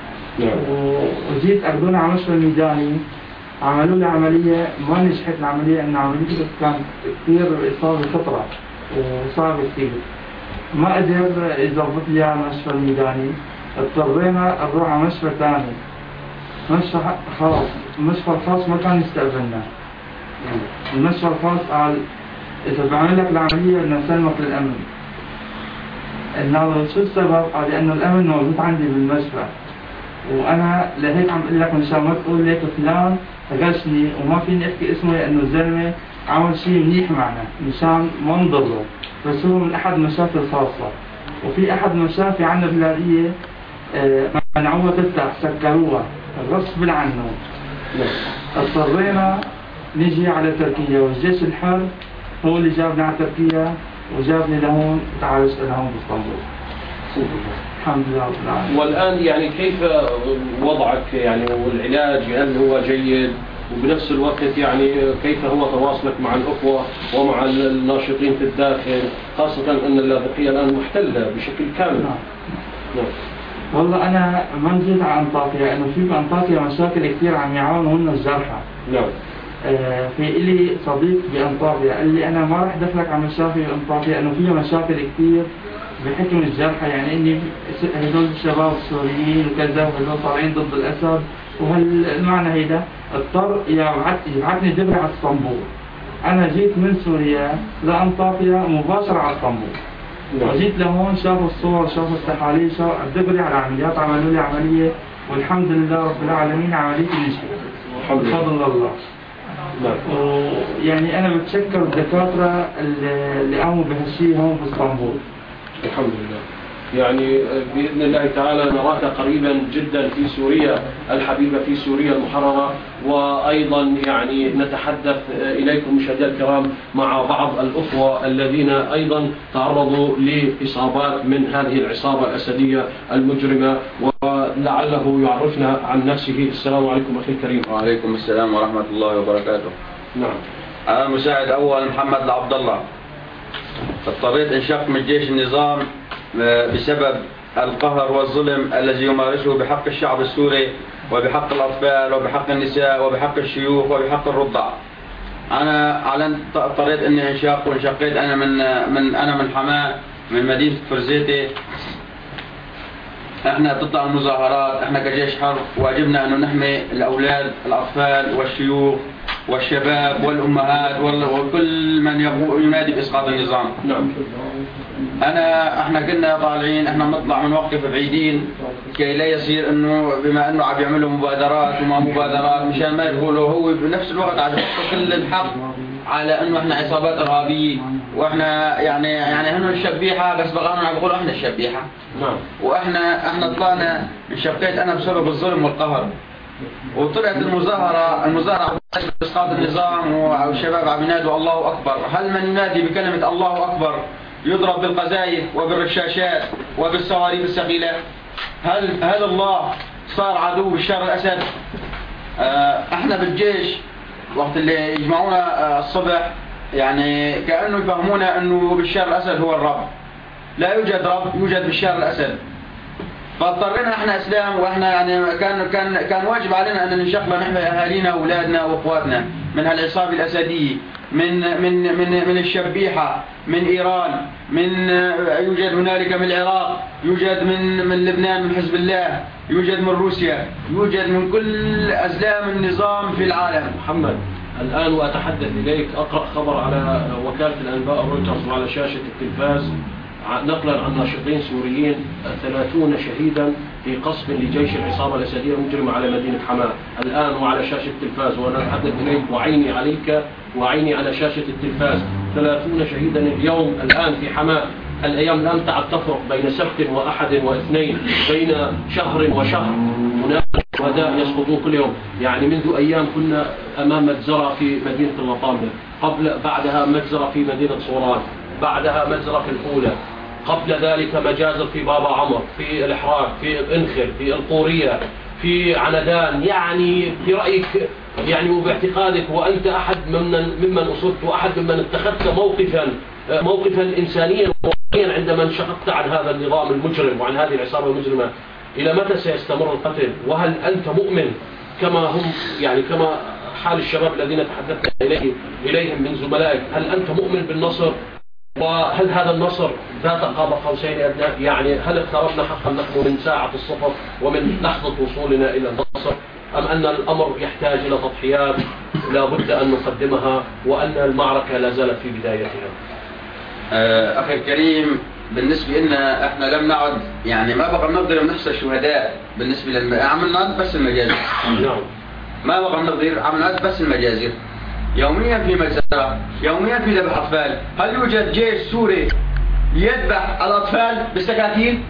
وجيت اخذوني على مستشفى الميداني، عملوا لي عملية ما نجحت العملية، إن عملية كانت كثير إصابة خطرة وصعبة كثير، ما قدر يضبط لي على المستشفى الميداني. اضطرينا نروح على مستشفى ثاني، مستشفى خاص. المستشفى الخاص ما كان يستقبلنا. المستشفى الخاص قال إذا بعمل لك العملية بدنا نسلمك للأمن. قلنا له شو السبب؟ قال لأنه الأمن موجود عندي بالمستشفى، وأنا لهيك عم أقول لك مشان ما تقول ليك فلان غشني وما فيني أحكي اسمه لأنه الزلمة عمل شيء منيح معنا مشان ما نضره، بس هو من أحد المشافي الخاصة. وفي أحد المشافي عنا باللاذقية منعوها تفتح، سكروها غصب عنه. اضطرينا نجي على تركيا، والجيش الحر هو اللي جابنا على تركيا وجابني لهون تعالجت لهون باسطنبول. الحمد لله رب العالمين. والآن يعني كيف وضعك يعني والعلاج، هل هو جيد؟ وبنفس الوقت يعني كيف هو تواصلك مع الأخوة ومع الناشطين في الداخل، خاصة أن اللاذقية الآن محتلة بشكل كامل؟ نعم. نعم. والله أنا ما نزلت على أنطاكيا، لأنه في بأنطاكيا مشاكل كثير عم يعانوا منها الجرحى. نعم. آه في إلي صديق بأنطاكيا قال لي أنا ما رح دخلك على مشاكل بأنطاكيا، لأنه فيها مشاكل كثير بحكم الجرحى، يعني إني هدول الشباب السوريين وكذا وهدول طالعين ضد الأسد وهالمعنى هيدا. اضطر يبعثني دغري على اسطنبول. أنا جيت من سوريا لأنطاكيا مباشرة على اسطنبول. وجيت لهون شافوا الصور، شافوا التحاليل، شافوا دغري على عمليات، عملوا لي عملية والحمد لله رب العالمين عمليتي نجحت بفضل الله. ويعني أنا بتشكر الدكاترة اللي قاموا بهالشيء هون في اسطنبول. الحمد لله. يعني بإذن الله تعالى نراك قريبا جدا في سوريا الحبيبة، في سوريا المحررة. وأيضا يعني نتحدث إليكم مشاهدينا الكرام مع بعض الأخوة الذين أيضا تعرضوا لإصابات من هذه العصابة الأسدية المجرمة، ولعله يعرفنا عن نفسه. السلام عليكم أخي الكريم. وعليكم السلام ورحمة الله وبركاته. نعم. أنا مساعد أول محمد العبد الله. اضطريت انشق من جيش النظام بسبب القهر والظلم الذي يمارسه بحق الشعب السوري وبحق الأطفال وبحق النساء وبحق الشيوخ وبحق الرضع. أنا على اضطريت إني انشق، وانشقيت أنا من من أنا من حماة من مدينة فرزيتي. احنا تطلع المظاهرات، احنا كجيش حرب واجبنا انه نحمي الاولاد الاطفال والشيوخ والشباب والامهات وكل من ينادي باسقاط النظام. نعم. انا احنا كنا طالعين، احنا بنطلع من موقف بعيدين كي لا يصير انه بما انه عم يعملوا مبادرات وما مبادرات مشان ما يقولوا، هو بنفس الوقت عم يحط كل الحق على انه احنا عصابات ارهابيه واحنا يعني يعني هن الشبيحه، بس بغانا عم بيقولوا احنا الشبيحه. نعم. واحنا احنا طلعنا انشقيت انا بسبب الظلم والقهر. وطلعت المظاهره المظاهره باسقاط النظام والشباب عم ينادوا الله اكبر. هل من ينادي بكلمه الله اكبر يضرب بالقذايف وبالرشاشات وبالصواريخ الثقيله؟ هل هل الله صار عدو بشار الاسد؟ اه احنا بالجيش وقت اللي يجمعونا الصبح يعني كأنه يفهمونا أنه بشار الأسد هو الرب. لا يوجد رب، يوجد بشار الأسد. فاضطرينا احنا إسلام، واحنا يعني كان كان كان واجب علينا أن ننشق نحمي أهالينا وأولادنا وأخواتنا من هالعصابة الأسدية، من من من من الشبيحة، من إيران، من يوجد هنالك من العراق، يوجد من من لبنان من حزب الله، يوجد من روسيا، يوجد من كل أزلام النظام في العالم. محمد، الآن وأتحدث إليك أقرأ خبر على وكالة الأنباء رويترز وعلى شاشة التلفاز نقلا عن ناشطين سوريين ثلاثون شهيدا في قصف لجيش العصابة الأسدية المجرمة على مدينة حماة. الآن وعلى شاشة التلفاز وأنا أتحدث إليك وعيني عليك وعيني على شاشة التلفاز، ثلاثون شهيدا اليوم الآن في حماة. الأيام لم تعد تفرق بين سبت وأحد واثنين، بين شهر وشهر. هناك شهداء يسقطون كل يوم. يعني منذ أيام كنا أمام مجزرة في مدينة اللطامة، قبل بعدها مجزرة في مدينة صوران، بعدها مجزرة في الأولى، قبل ذلك مجازر في بابا عمر، في الإحراق، في انخل، في القورية، في عنادان. يعني في رأيك يعني وباعتقادك وأنت أحد ممن ممن أصبت وأحد ممن اتخذت موقفا موقفا إنسانيا عندما انشققت عن هذا النظام المجرم وعن هذه العصابة المجرمة، إلى متى سيستمر القتل؟ وهل أنت مؤمن كما هم يعني كما حال الشباب الذين تحدثت إليه إليهم من زملائك، هل أنت مؤمن بالنصر؟ وهل هذا النصر ذات قاب قوسين أدنى؟ يعني هل اقتربنا حقا نحن من ساعة الصفر ومن لحظة وصولنا إلى النصر، أم أن الأمر يحتاج إلى تضحيات لا بد أن نقدمها وأن المعركة لا زالت في بدايتها؟ أخي الكريم، بالنسبة لنا احنا لم نعد يعني ما بقى نقدر نحصى الشهداء بالنسبة لنا، عملنا بس المجازر. نعم. ما بقى نقدر عملنا بس المجازر. يوميا في مجزرة، يوميا في ذبح أطفال. هل يوجد جيش سوري يذبح الأطفال بالسكاكين؟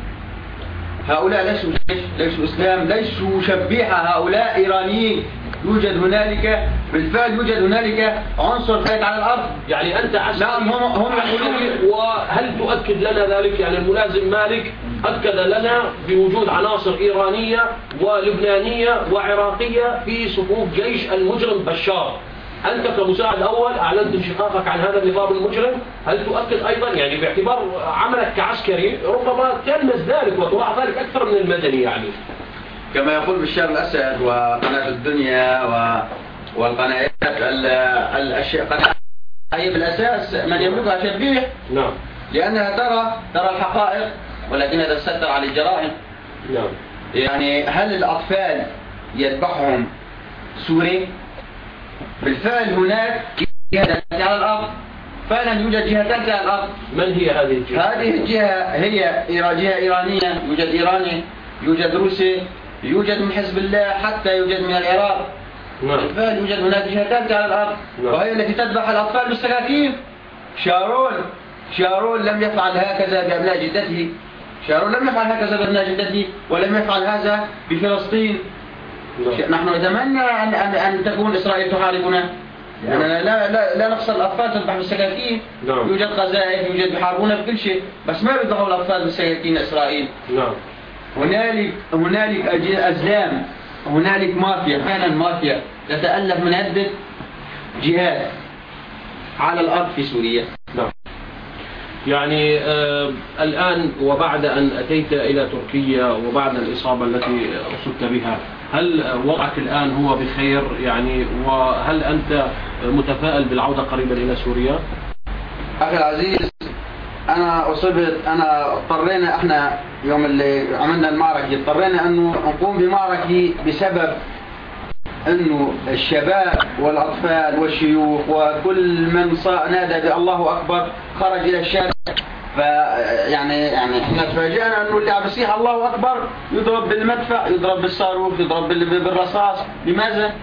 هؤلاء ليسوا جيش، ليسوا إسلام، ليسوا شبيحة، هؤلاء إيرانيين. يوجد هنالك بالفعل يوجد هنالك عنصر فايت على الأرض. يعني أنت عسكري. نعم هم هم وهل تؤكد لنا ذلك؟ يعني الملازم مالك أكد لنا بوجود عناصر إيرانية ولبنانية وعراقية في صفوف جيش المجرم بشار. أنت كمساعد أول أعلنت انشقاقك عن هذا النظام المجرم، هل تؤكد أيضا يعني باعتبار عملك كعسكري ربما تلمس ذلك وتراعى ذلك أكثر من المدني؟ يعني كما يقول بشار الأسد وقناة الدنيا و... والقنوات الأشياء قناة هي بالأساس من يملكها شبيح. نعم. لأنها ترى ترى الحقائق ولكنها تستتر على الجرائم. نعم. يعني هل الأطفال يذبحهم سوري؟ بالفعل هناك جهة على الأرض، فعلا يوجد جهتان على الأرض. من هي هذه الجهة؟ هذه الجهة هي جهة إيرانية، يوجد إيراني، يوجد روسي، يوجد من حزب الله، حتى يوجد من العراق. نعم. بالفعل يوجد هناك جهتان على الأرض. نعم. وهي التي تذبح الأطفال بالسكاكين. شارون شارون لم يفعل هكذا بأبناء جدته، شارون لم يفعل هكذا بأبناء جدته، ولم يفعل هذا بفلسطين. نعم. نحن نتمنى أن, أن, أن تكون إسرائيل تحاربنا. يعني لا لا لا نقصد الأطفال تذبح بالسكاكين. نعم. يوجد قذائف، يوجد بيحاربونا بكل شيء، بس ما بيذبحوا الأطفال بالسكاكين إسرائيل. نعم. هنالك هنالك أزلام، هنالك مافيا، فعلا مافيا تتألف من عدة جهات على الأرض في سوريا. نعم. يعني آه الآن وبعد أن أتيت إلى تركيا وبعد الإصابة التي أصبت بها، هل وضعك الآن هو بخير يعني، وهل أنت متفائل بالعودة قريبا إلى سوريا؟ أخي العزيز، أنا أصبت أنا اضطرينا إحنا يوم اللي عملنا المعركة اضطرينا أنه نقوم بمعركة بسبب أنه الشباب والأطفال والشيوخ وكل من نادى بالله أكبر خرج إلى الشارع. فيعني يعني احنا تفاجئنا انه اللي عم يصيح الله اكبر يضرب بالمدفع، يضرب بالصاروخ، يضرب بالرصاص. لماذا؟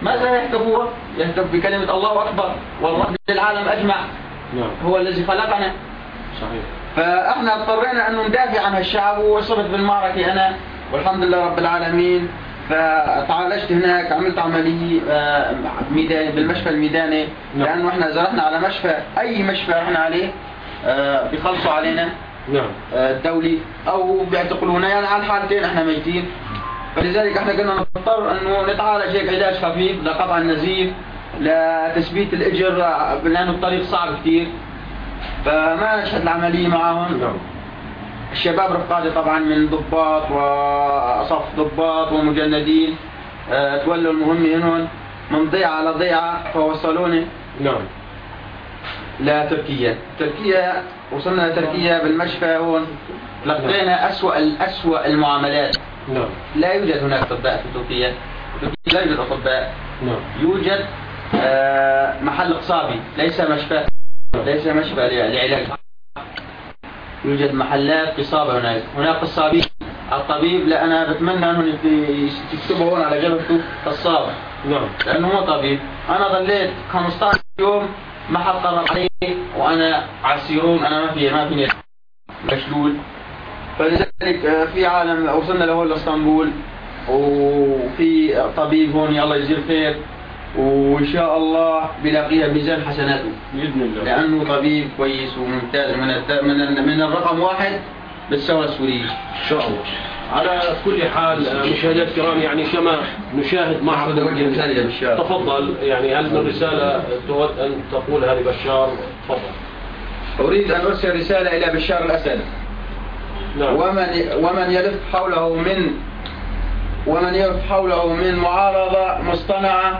ماذا يهتف هو؟ يهتف بكلمة الله أكبر والرب للعالم أجمع. نعم. هو الذي خلقنا. صحيح. فاحنا اضطرينا أن ندافع عن الشعب، ووصلت بالمعركة أنا والحمد لله رب العالمين. فتعالجت هناك، عملت عملية ميداني بالمشفى الميداني. نعم. لأنه احنا إذا رحنا على مشفى، أي مشفى رحنا عليه بيخلصوا علينا. نعم. الدولي أو بيعتقلونا، يعني على الحالتين احنا ميتين. فلذلك احنا كنا نضطر انه نتعالج هيك علاج خفيف لقطع النزيف، لتثبيت الاجر، لانه الطريق صعب كثير. فما نجحت العمليه معهم. نعم. الشباب رفقاتي طبعا من ضباط وصف ضباط ومجندين اه تولوا المهمه هنا من ضيعه على ضيعه، فوصلوني. نعم. لتركيا. تركيا وصلنا لتركيا بالمشفى هون لقينا أسوأ الأسوأ المعاملات. نعم. لا يوجد هناك أطباء في تركيا. تركيا لا يوجد أطباء. نعم. يوجد آه محل اقتصادي، ليس مشفى، ليس مشفى لعلاج. يوجد محلات قصابة هناك. هناك قصابين. الطبيب، لا أنا بتمنى أنهم يكتبوا هون على جبهته قصاب. نعم. لأنه هو طبيب. أنا ظليت خمسة عشر يوم ما حد طلب علي، وأنا عسيرون، أنا ما في ما فيني مشلول. فلذلك في عالم وصلنا له لاسطنبول، وفي طبيب هون الله يجزيه خير، وإن شاء الله بلاقيها ميزان حسناته بإذن الله، لأنه طبيب كويس وممتاز من من من الرقم واحد بالثورة السورية إن شاء الله. على كل حال مشاهدينا الكرام، يعني كما نشاهد معكم، تفضل، يعني هل من رسالة تود أن تقول هذه بشار؟ تفضل. أريد أن أرسل رسالة إلى بشار الأسد. نعم. ومن ومن يلف حوله من ومن يلف حوله من معارضة مصطنعة.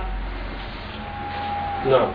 نعم.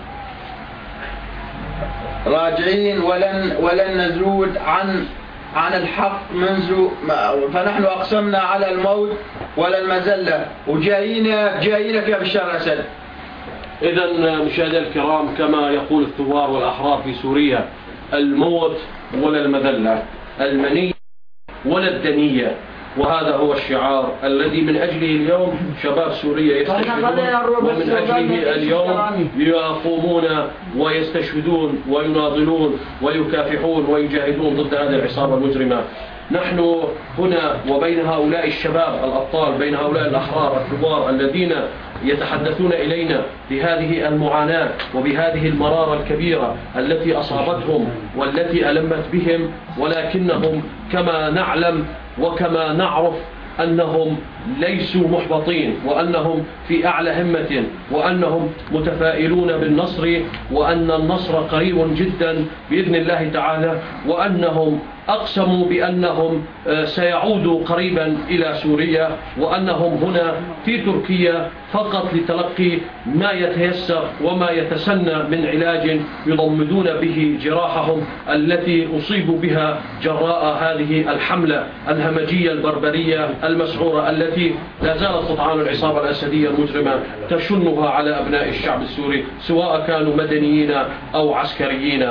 راجعين ولن ولن نزود عن عن الحق منذ، فنحن أقسمنا على الموت ولا المذلة، وجايين جايين في بشار الأسد. إذا مشاهدينا الكرام، كما يقول الثوار والأحرار في سوريا: الموت ولا المذلة، المنية ولا الدنية. وهذا هو الشعار الذي من أجله اليوم شباب سوريا يستشهدون، ومن أجله اليوم يقومون ويستشهدون ويناضلون ويكافحون ويجاهدون ضد هذه العصابة المجرمة. نحن هنا وبين هؤلاء الشباب الأبطال، بين هؤلاء الأحرار الكبار الذين يتحدثون إلينا بهذه المعاناة وبهذه المرارة الكبيرة التي أصابتهم والتي ألمت بهم، ولكنهم كما نعلم وكما نعرف أنهم ليسوا محبطين، وأنهم في أعلى همة، وأنهم متفائلون بالنصر، وأن النصر قريب جدا بإذن الله تعالى، وأنهم أقسموا بأنهم سيعودوا قريبا إلى سوريا، وأنهم هنا في تركيا فقط لتلقي ما يتيسر وما يتسنى من علاج يضمدون به جراحهم التي أصيبوا بها جراء هذه الحملة الهمجية البربرية المسعورة التي لا زالت قطعان العصابة الأسدية المجرمة تشنها على أبناء الشعب السوري، سواء كانوا مدنيين أو عسكريين.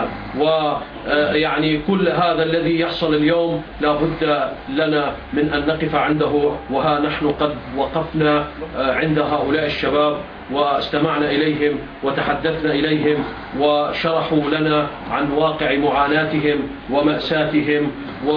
ويعني كل هذا الذي يحصل اليوم لا بد لنا من أن نقف عنده، وها نحن قد وقفنا عند هؤلاء الشباب واستمعنا إليهم وتحدثنا إليهم وشرحوا لنا عن واقع معاناتهم ومأساتهم،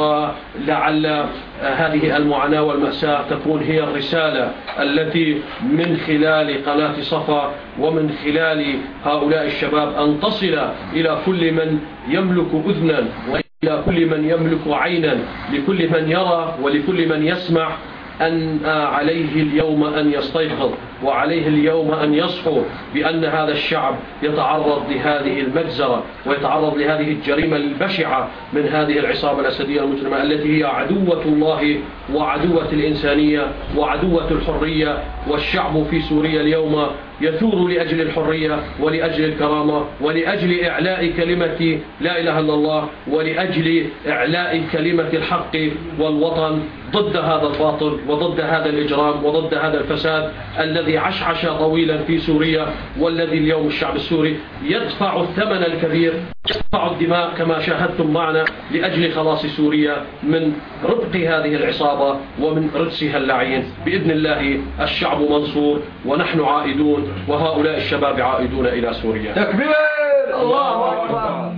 ولعل هذه المعاناة والمأساة تكون هي الرسالة التي من خلال قناة صفا ومن خلال هؤلاء الشباب أن تصل إلى كل من يملك أذنا وإلى كل من يملك عينا، لكل من يرى ولكل من يسمع، أن عليه اليوم أن يستيقظ، وعليه اليوم أن يصحو بأن هذا الشعب يتعرض لهذه المجزرة ويتعرض لهذه الجريمة البشعة من هذه العصابة الأسدية المجرمة التي هي عدوة الله وعدوة الإنسانية وعدوة الحرية. والشعب في سوريا اليوم يثور لأجل الحرية ولأجل الكرامة ولأجل إعلاء كلمة لا إله إلا الله ولأجل إعلاء كلمة الحق والوطن ضد هذا الباطل وضد هذا الإجرام وضد هذا الفساد الذي عشعش طويلا في سوريا، والذي اليوم الشعب السوري يدفع الثمن الكبير يدفع الدماء كما شاهدتم معنا لأجل خلاص سوريا من ربق هذه العصابة ومن رجسها اللعين. بإذن الله الشعب منصور ونحن عائدون، وهؤلاء الشباب عائدون إلى سوريا. تكبير الله أكبر.